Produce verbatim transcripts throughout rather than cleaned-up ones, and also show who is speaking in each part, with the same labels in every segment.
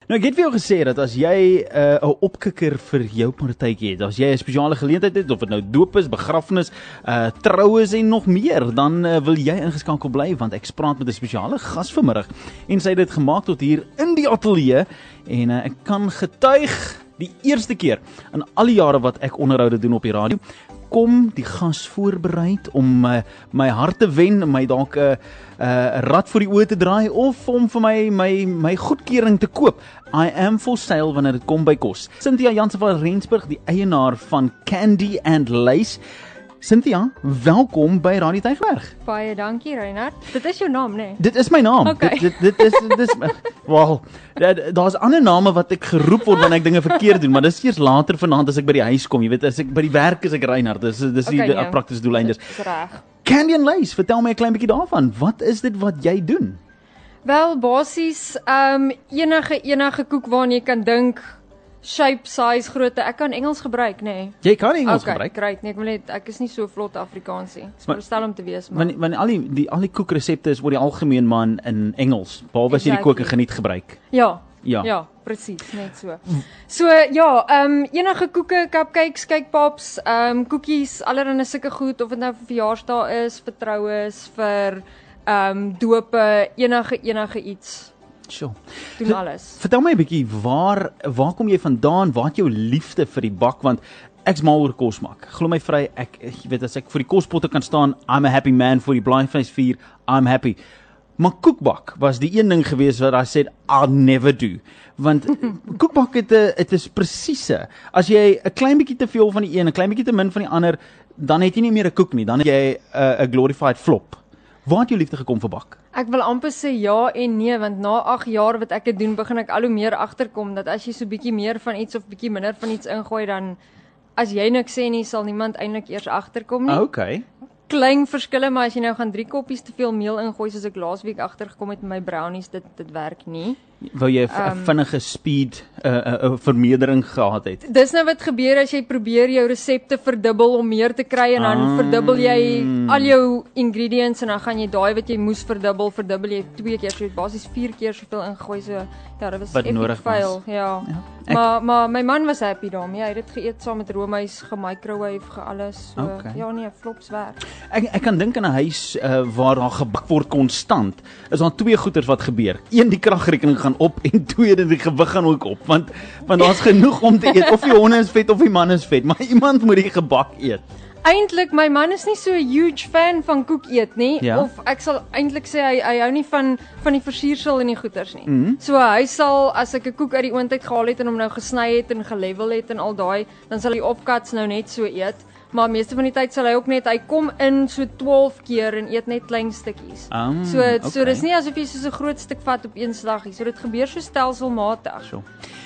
Speaker 1: Nou, ek het vir jou gesê dat as jy 'n uh, opkikker vir jou partytjie het, as jy 'n spesiale geleentheid het, of dit nou doop is, begrafnis, uh, troues en nog meer, dan uh, wil jy ingeskakel bly, want ek praat met 'n spesiale gas vanmiddag en sy het dit gemaak tot hier in die ateljee en uh, ek kan getuig die eerste keer in al die jare wat ek onderhoude doen op die radio, kom die gas voorbereid om uh, my hart te wen, my dalk 'n uh, uh, rad voor die oë te draai of om vir my my my goedkeuring te koop. I am for sale wanneer dit kom by kos. Cynthia Jansen van Rensburg, die eienaar van Candy and Lace. Cynthia, welkom by Radio Tygerberg.
Speaker 2: Baie dankie, Reinhard. Dit is jou naam, né? Nee?
Speaker 1: Dit is my naam.
Speaker 2: Okay.
Speaker 1: Dit, dit, dit is dit is wel, daar's ander name wat ek geroep word wanneer ek dinge verkeerd doen, maar dis eers later vanaand as ek by die huis kom. Jy weet, as ek by die werk is ek Reinhard. Dis dis
Speaker 2: okay,
Speaker 1: die
Speaker 2: nee,
Speaker 1: praktiese doeleindes.
Speaker 2: Dis reg.
Speaker 1: Candy and Lace, vertel my 'n klein bietjie daarvan. Wat is dit wat jy doen?
Speaker 2: Wel, basies um enige enige koek waarna jy kan dink, shape, size, grootte. Ek kan Engels gebruik, nê? Nee.
Speaker 1: Jy kan Engels
Speaker 2: okay,
Speaker 1: gebruik.
Speaker 2: Great, nee, ek wil net ek is nie so vlot Afrikaans nie. Dis
Speaker 1: maar
Speaker 2: verstel om te wees, maar
Speaker 1: want want al die die al die koekresepte is oor die algemeen man in Engels, behalwe as jy die
Speaker 2: exactly.
Speaker 1: kook en geniet gebruik.
Speaker 2: Ja.
Speaker 1: Ja.
Speaker 2: Ja, presies, net so. So ja, um enige koeke, cupcakes, cake pops, um koekies, allerlei sulke goed, of dit nou vir verjaarsdae is, vir troues, vir um dope, enige enige iets.
Speaker 1: Sure.
Speaker 2: Doen alles.
Speaker 1: Vertel my 'n bietjie, waar waar kom jy vandaan? Waar het jou liefde vir die bak? Want ek's mal oor kos maak. Glo my vry, ek jy weet as ek vir die kospotte kan staan, I'm a happy man. Vir die blaaivleisvuur, I'm happy. Maar koekbak was die een ding gewees wat I said I'll never do. Want koekbak het 'n dit is presiese. As jy 'n klein bietjie te veel van die een, 'n klein bietjie te min van die ander, dan het jy nie meer 'n koek nie. Dan het jy 'n uh, 'n glorified flop. Waar het jou liefde gekom vir bak?
Speaker 2: Ek wil amper sê ja en nee, want na agt jaar wat ek dit doen, begin ek al hoe meer agterkom dat as jy so bietjie meer van iets of bietjie minder van iets ingooi, dan as jy niks sê nie, sal niemand eintlik eers agterkom nie.
Speaker 1: Okay.
Speaker 2: Klein verskille, maar as jy nou gaan drie koppies te veel meel ingooi soos ek laasweek agtergekom het met my brownies, dit dit werk nie.
Speaker 1: Wou jy 'n um, vinnige speed 'n uh, uh, uh, vermeerdering gehad het?
Speaker 2: Dis nou wat gebeur as jy probeer jou resepte verdubbel om meer te kry en dan ah. verdubbel jy al jou ingredients en dan gaan jy daai wat jy moes verdubbel, verdubbel jy twee keer, so jy het basies vier keer soveel ingegooi, so ja, dit was epic fail, ja. ja. Ek, maar maar my man was happy daarmee. Hy het dit geëet saam met roomys, gemicrowave, gealles. So okay. Ja nee, flops werk.
Speaker 1: Ek ek kan dink aan 'n huis uh, waar daar gebak word konstant. Is daar twee goeters wat gebeur. Een, die kragrekening gaan op en tweede, die gewig gaan ook op, want want daar's genoeg om te eet. Of die honde is vet of die man is vet, maar iemand moet die gebak eet.
Speaker 2: Eintlik, my man is nie so 'n huge fan van koek eet nie,
Speaker 1: ja.
Speaker 2: of ek sal eintlik sê hy hy hou nie van van die versiersel en die goeters nie.
Speaker 1: Mm -hmm.
Speaker 2: So hy sal, as ek 'n koek uit die oond uit gehaal het en hom nou gesny het en gelevel het en al daai, dan sal hy opcuts nou net so eet. Maar meeste van die tyd sal hy ook net, hy kom in so twaalf keer en eet net klein stukkies.
Speaker 1: Um,
Speaker 2: so
Speaker 1: okay.
Speaker 2: so dis nie asof jy so 'n groot stuk vat op een slaggie. So dit gebeur so stelselmatig.
Speaker 1: So.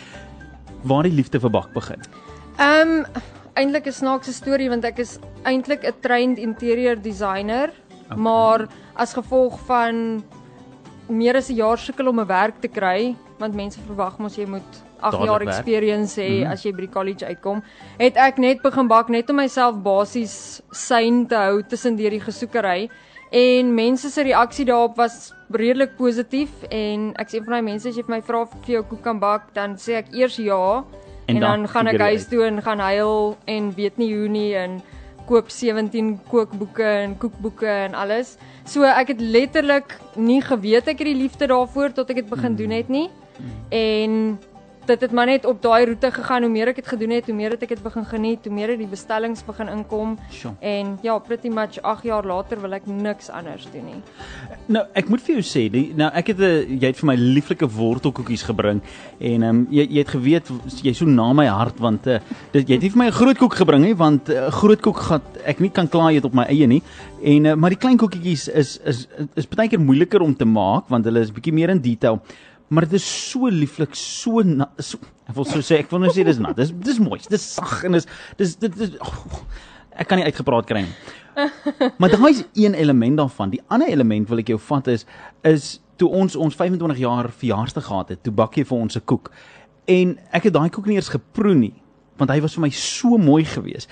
Speaker 1: Waar die liefde vir bak begin?
Speaker 2: Ehm um, eintlik 'n snaakse storie, want ek is eintlik 'n trained interior designer, okay. maar as gevolg van meer as 'n jaar sukkel om 'n werk te kry, want mense verwag mos jy moet agt jaar experience hê mm -hmm. as jy by die college uitkom, het ek net begin bak net om myself basies sane te hou tussen deur die gesoekery. En mense se reaksie daarop was redelik positief en ek sê een van die mense as jy vir my vra of ek vir jou koek kan bak, dan sê ek eers ja. En, en dan, dan gaan ek huis toe en gaan huil en weet nie hoe nie en koop sewentien kookboeke en koekboeke en alles. So ek het letterlik nie geweet ek het die liefde daarvoor tot ek dit begin mm. doen het nie. Mm. En dit het maar net op daai roete gegaan. Hoe meer ek het gedoen het, hoe meer het ek dit begin geniet, hoe meer het die bestellings begin inkom.
Speaker 1: Sure.
Speaker 2: En ja, pretty much agt jaar later wil ek niks anders doen nie.
Speaker 1: Nou, ek moet vir jou sê, die, nou ek het 'n jy het vir my lieflike wortelkoekies gebring en um, jy jy het geweet jy's so na my hart want uh, dit jy het nie vir my 'n groot koek gebring nie want 'n uh, groot koek gaan ek nie kan klaar eet op my eie nie. En uh, maar die klein koekies is is is baie keer moeiliker om te maak want hulle is bietjie meer in detail. Maar dit is so lieflik, so, na, so ek wil so sê, ek wil nou sê dis nat. Dis dis mooi, dis sag en dis dis dit is oh, ek kan nie uitgepraat kry nie. Maar daar is een element daarvan. Die ander element wil ek jou vat is is toe ons ons vyf en twintig jaar verjaarsdag gehad het, toe bak jy vir ons 'n koek. En ek het daai koek nie eers geproe nie, want hy was vir my so mooi geweest.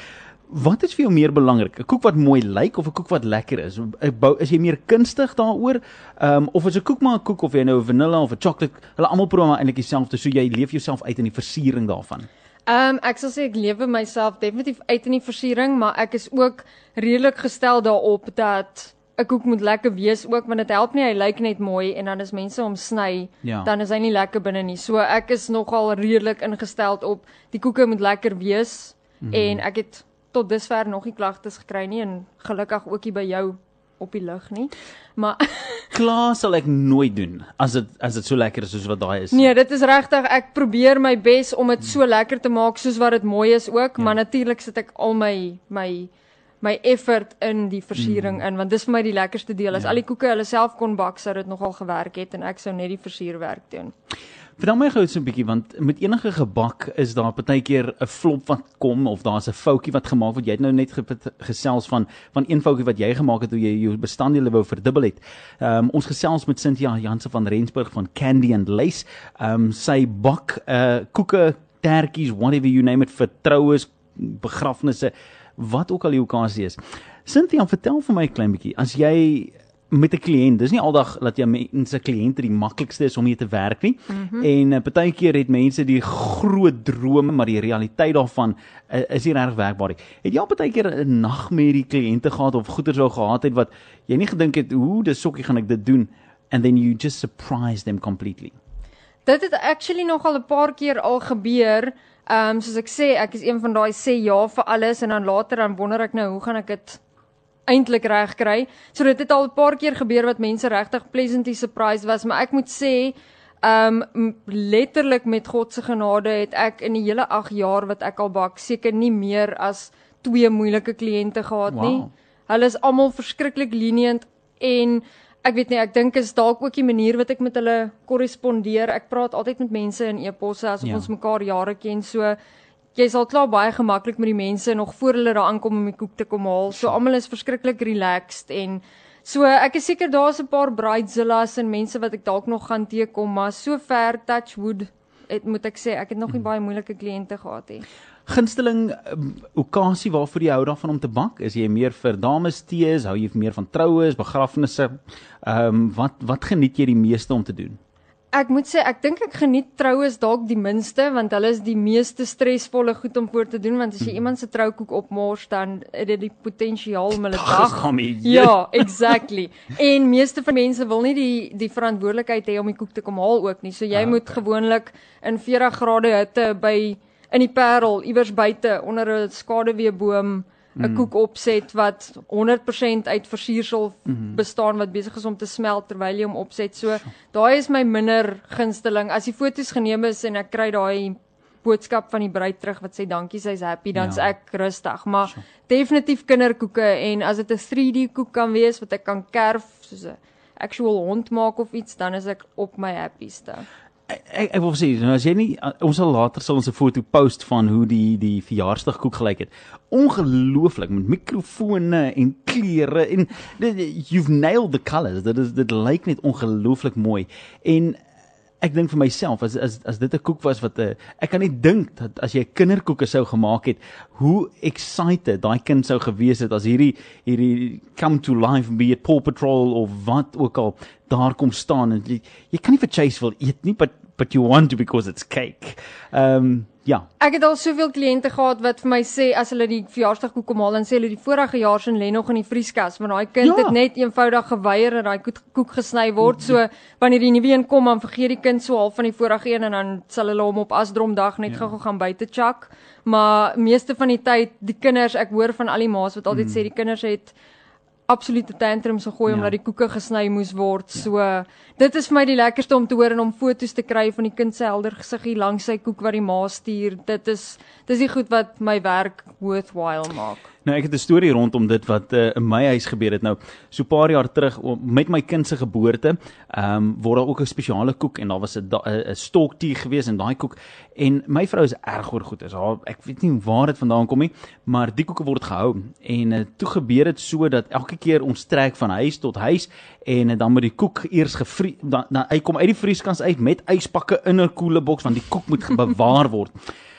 Speaker 1: Wat is vir jou meer belangrik? 'n Koek wat mooi lyk of 'n koek wat lekker is? Is jy meer kunstig daaroor? Um, of is 'n koek maar 'n koek of jy nou 'n vanilla of 'n chocolate, hulle almal probeer maar eintlik dieselfde, so jy leef jouself uit in die versiering daarvan.
Speaker 2: Um, ek sal sê ek lewe myself definitief uit in die versiering, maar ek is ook redelik gestel daarop dat 'n koek moet lekker wees ook, want dit help nie, hy lyk net mooi en dan as mense hom sny,
Speaker 1: Ja.
Speaker 2: dan is hy nie lekker binne nie. So ek is nogal redelik ingestel op die koeke moet lekker wees mm-hmm. en ek het tot dusver nog nie klagtes gekry nie en gelukkig ook nie by jou op die lug nie. Maar
Speaker 1: Klaar sal ek nooit doen as dit as dit so lekker is soos wat daai is.
Speaker 2: nee, dit is regtig, ek probeer my bes om dit so lekker te maak soos wat dit mooi is ook, ja. maar natuurlik sit ek al my my my effort in die versiering mm. in, want dis vir my die lekkerste deel. As ja. al die koeke hulle self kon bak, sou dit nogal gewerk het en ek sou net die versierwerk doen.
Speaker 1: Vertel my gou so 'n bietjie, want met enige gebak is daar partykeer 'n flop wat kom of daar's 'n foutjie wat gemaak word. Jy het nou net ge gesels van van een foutjie wat jy gemaak het toe jy jou bestanddele wou verdubbel het. Um, ons gesels met Cynthia Jansen van Rensburg van Candy and Lace. Um, sy bak uh, koeke, tertjies, whatever you name it, vir troues, begrafnisse, wat ook al die okasie is. Cynthia, vertel vir my 'n klein bietjie, as jy met 'n kliënt, dis nie aldag dat jy mense kliënte die maklikste is om mee te werk nie, mm-hmm. en uh, partykeer het mense die groot drome, maar die realiteit daarvan uh, is nie reg werkbaar nie. Het jy al partykeer 'n nagmerrie kliënte gehad of goeie sou gehad het wat jy nie gedink het, hoe dis sokkie gaan ek dit doen, and then you just surprise them completely?
Speaker 2: Dit het actually nogal 'n paar keer al gebeur. Um, soos ek sê, ek is een van daai sê ja vir alles en dan later dan wonder ek nou, hoe gaan ek dit eintlik reg kry. So dit het al 'n paar keer gebeur wat mense regtig pleasantly surprised was, maar ek moet sê, um, letterlik met God se genade het ek in die hele agt jaar wat ek al bak, seker nie meer as twee moeilike kliënte gehad
Speaker 1: wow.
Speaker 2: nie. Hulle is almal verskriklik lenient en ek weet nie, ek dink is dalk ook die manier wat ek met hulle korrespondeer. Ek praat altyd met mense in e-posse asof ja. ons mekaar jare ken, so jy sal klaar baie gemaklik met die mense nog voor hulle daar aankom om die koek te kom haal. So almal is verskriklik relaxed en so ek is seker daar's 'n paar bridezillas en mense wat ek dalk nog gaan teekom, maar so ver touch wood, het, moet ek sê, ek het nog nie baie moeilike kliënte gehad nie.
Speaker 1: Gunsteling um, okasie waarvoor jy hou daarvan om te bak? Is jy meer vir dames tees, hou jy meer van troues, begrafnisse? Ehm um, wat wat geniet jy die meeste om te doen?
Speaker 2: Ek moet sê, ek dink ek geniet troues dalk die minste, want hulle is die meeste stresvolle goed om voor te doen, want as jy mm. iemand se troukoek opmors, dan het dit die potensiaal om hulle dag. Ja, exactly. En meeste van mense wil nie die die verantwoordelikheid hê om die koek te kom haal ook nie. So jy ah, moet okay. gewoonlik in veertig grade hitte by in die Parel iewers buite onder 'n skaduweeboom 'n mm. koek opset wat honderd persent uit versiersel mm. bestaan wat besig is om te smelt terwyl jy hom opset. So daai is my minder gunsteling. As die foto's geneem is en ek kry daai boodskap van die bruid terug wat sê dankie, sy's happy, dan's ja. ek rustig. Maar so. definitief kinderkoeke en as dit 'n drie D koek kan wees wat ek kan kerf soos 'n actual hond maak of iets, dan is ek op my happieste.
Speaker 1: Ek, ek wil sê, nou as jy nie, ons sal later sal ons 'n foto post van hoe die die verjaarsdagkoek gelyk het. Ongelooflik met mikrofone en kleure en you've nailed the colours. Dit is dit lyk net ongelooflik mooi. En ek dink vir myself as as as dit 'n koek was wat 'n uh, ek kan nie dink dat as jy kinderkoeke sou gemaak het, hoe excited daai kind sou gewees het as hierdie hierdie come to life, be it Paw Patrol of wat ook al daar kom staan en jy, jy kan nie vir Chase wil eet nie, but but you want to because it's cake. Ehm um, ja.
Speaker 2: Ek het al soveel kliënte gehad wat vir my sê as hulle die verjaarsdagkoek kom haal en sê hulle die vorige jaar se lê nog in die vrieskas, maar daai kind ja. het net eenvoudig geweier dat daai koek gesny word. So wanneer die nuwe een kom, dan vergeet die kind so half van die vorige een en dan sal hulle hom op Asdromdag net gou-gou ja. gaan buite chak. Maar meeste van die tyd die kinders, ek hoor van al die ma's wat altyd mm. sê die kinders het absolute tantrums gegooi ja. omdat die koeke gesny moes word. Ja. So dit is vir my die lekkerste om te hoor en om foto's te kry van die kind se helder gesiggie langs sy koek wat die ma stuur. Dit is dis die goed wat my werk worthwhile maak.
Speaker 1: Nou ek het 'n storie rondom dit wat uh, in my huis gebeur het nou. So 'n paar jaar terug met my kind se geboorte, ehm um, word daar ook 'n spesiale koek en daar was 'n 'n stoktie gewees in daai koek en my vrou is erg oor goed. Is haar ek weet nie waar dit vandaan kom nie, maar die koeke word gehou en uh, toe gebeur dit so dat elke keer ons trek van huis tot huis en uh, dan moet die koek eers gevries dan, dan hy kom uit die vrieskans uit met yspakke in 'n koele boks want die koek moet bewaar word.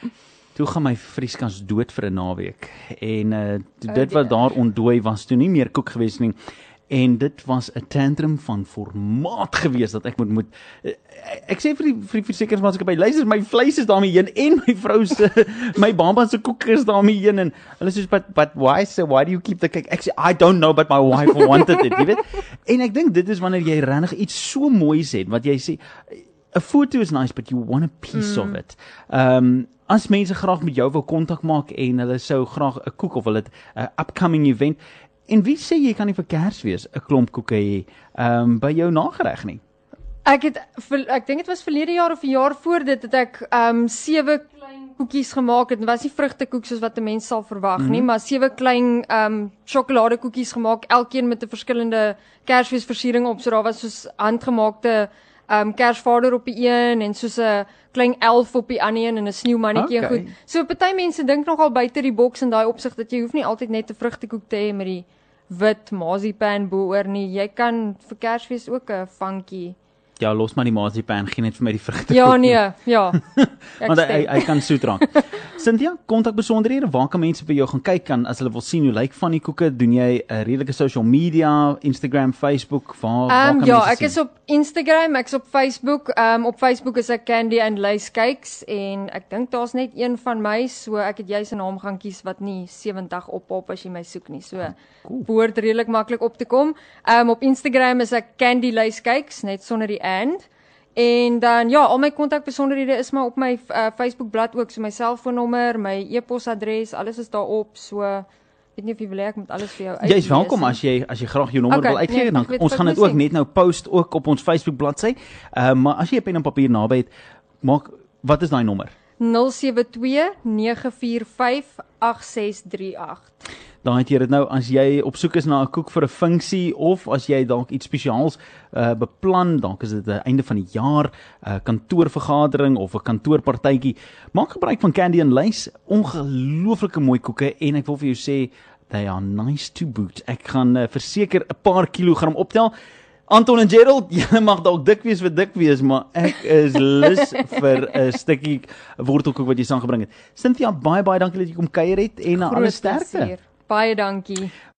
Speaker 1: Toe gaan my vrieskans dood vir 'n naweek. En uh,
Speaker 2: Oh,
Speaker 1: dit wat
Speaker 2: dear.
Speaker 1: daar ontdooi was toe nie meer koek gewees nie. En dit was 'n tantrum van formaat gewees dat ek moet moet uh, ek sê vir die vir die versekeringsmaatskappy, luister, my vleis is daarmee heen en my vrou se my baba se koek is daarmee heen en hulle sê but but why so why do you keep the cake? Ek sê I don't know but my wife wanted it, jy weet. En ek dink dit is wanneer jy regtig iets so moois het wat jy sê 'n foto is nice but you want a piece mm. of it. Um as mense graag met jou wil kontak maak en hulle sou graag 'n koek of hulle het 'n upcoming event. En wie sê jy kan nie vir Kersfees 'n klomp koeke hê um, by jou nagereg nie?
Speaker 2: Ek het ek dink dit was verlede jaar of 'n jaar voor dit het ek um sewe klein koekies gemaak. Dit was nie vrugtekoek soos wat 'n mens sal verwag mm-hmm. nie, maar sewe klein um sjokoladekoekies gemaak, elkeen met 'n verskillende Kersfeesversiering op. So daar was soos handgemaakte um Kersvader op die een en soos 'n klein elf op die ander een en 'n sneeumannetjie en
Speaker 1: Okay.
Speaker 2: goed. So party mense dink nogal buite die boks in daai opsig dat jy hoef nie altyd net 'n vrugtekoek te hê met die wit marzipan bo-oor nie. Jy kan vir Kersfees ook 'n funky.
Speaker 1: Ja, los maar die marzipan, geen net vir my die vrugte.
Speaker 2: Ja nee, ja. Ek
Speaker 1: Want hy,
Speaker 2: stem.
Speaker 1: hy, hy kan soet raak. Cynthia, kontak besonderhede, waar kan mense by jou gaan kyk kan as hulle wil sien hoe lyk van die koeke? Doen jy 'n uh, redelike social media, Instagram, Facebook, waar, waar
Speaker 2: Um,
Speaker 1: kan
Speaker 2: ja,
Speaker 1: mense
Speaker 2: ek
Speaker 1: sien?
Speaker 2: is op Instagram, ek is op Facebook. Um, op Facebook is ek Candy and Lace Cakes en ek dink daar's net een van my, so ek het juis 'n naam gaan kies wat nie sewentig oppop as jy my soek nie. So
Speaker 1: Cool.
Speaker 2: behoort redelik maklik op te kom. Um, op Instagram is ek Candy Lace Cakes, net sonder die and. En dan ja, al my kontakbesonderhede is maar op my uh, Facebook bladsy ook, so my selfoonnommer, my e-posadres, alles is daarop. So weet nie of jy wil hê ek moet alles vir jou uitlees.
Speaker 1: Jy is welkom as jy as jy graag jou nommer
Speaker 2: Okay,
Speaker 1: wil uitgee,
Speaker 2: nee,
Speaker 1: dan
Speaker 2: ek weet
Speaker 1: ons
Speaker 2: wat
Speaker 1: gaan
Speaker 2: ek
Speaker 1: dit
Speaker 2: moet
Speaker 1: ook
Speaker 2: sê.
Speaker 1: net nou post ook op ons Facebook bladsy. Uh, maar as jy 'n pen en papier naby het, maak wat is daai nommer?
Speaker 2: nul sewe twee nege vier vyf agt ses drie agt.
Speaker 1: Dan het jy dit nou as jy op soek is na 'n koek vir 'n funksie of as jy dalk iets spesiaals uh, beplan, dalk is dit die einde van die jaar, 'n uh, kantoorvergadering of 'n kantoorpartytjie, maak gebruik van Candy and Lace, ongelooflike mooi koeke en ek wil vir jou sê they are nice to boot. Ek gaan uh, verseker 'n paar kilogram optel. Anton en Gerald, julle mag dalk dik wees vir dik wees, maar ek is lus vir 'n stukkie wortelkoek wat jy saamgebring het. Cynthia, baie baie dankie dat jy kom kuier het en uh, alle sterkte.
Speaker 2: Baie dankie.